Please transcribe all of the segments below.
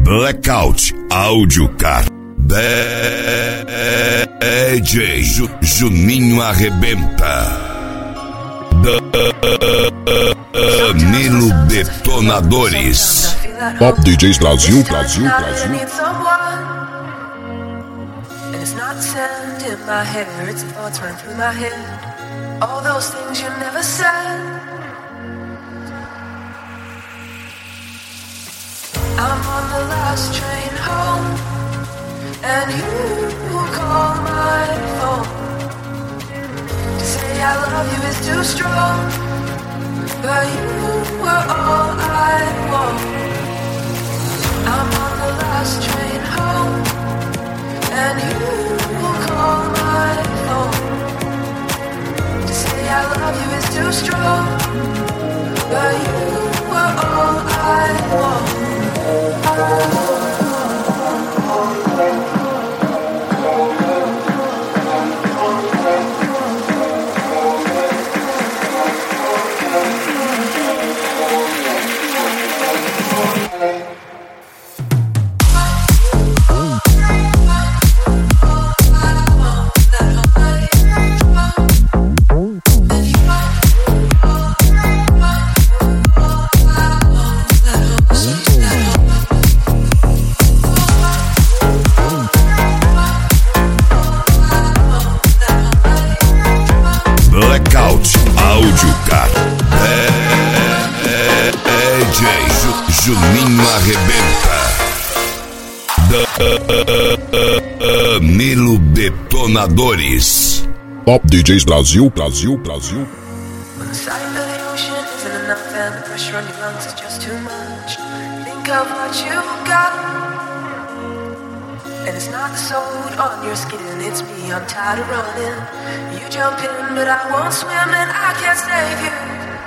Blackout Áudio Car. DJ Juninho Arrebenta. Danilo Detonadores. Top DJs Brasil. It's not sand in my hair, it's thoughts run through my head. All those things you never said. I'm on the last train home, and you call my phone. To say I love you is too strong, but you were all I want. I'm on the last train home, and you call my phone. To say I love you is too strong, but you were all I want. Blackout Áudio Car. DJ Juninho Arrebenta. Danilo Detonadores. Top DJs Brasil. When the sight of the ocean isn't enough and the pressure on your lungs is just too much, think of what you got. And it's not the sold on your skin, it's me, I'm tired of running. You jump in, but I won't swim and I can't save you.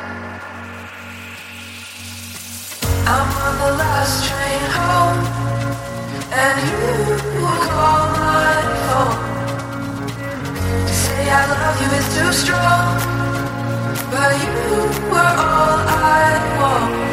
I'm on the last train home, and you call my phone. To say I love you is too strong, but you were all I want.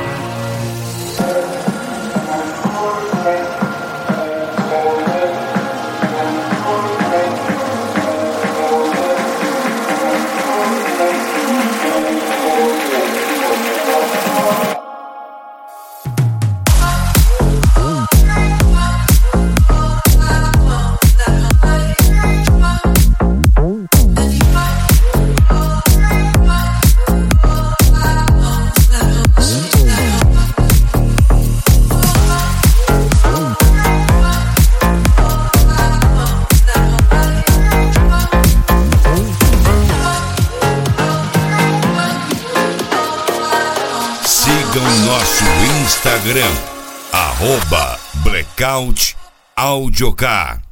Sigam nosso Instagram, @Blackout Áudio Car.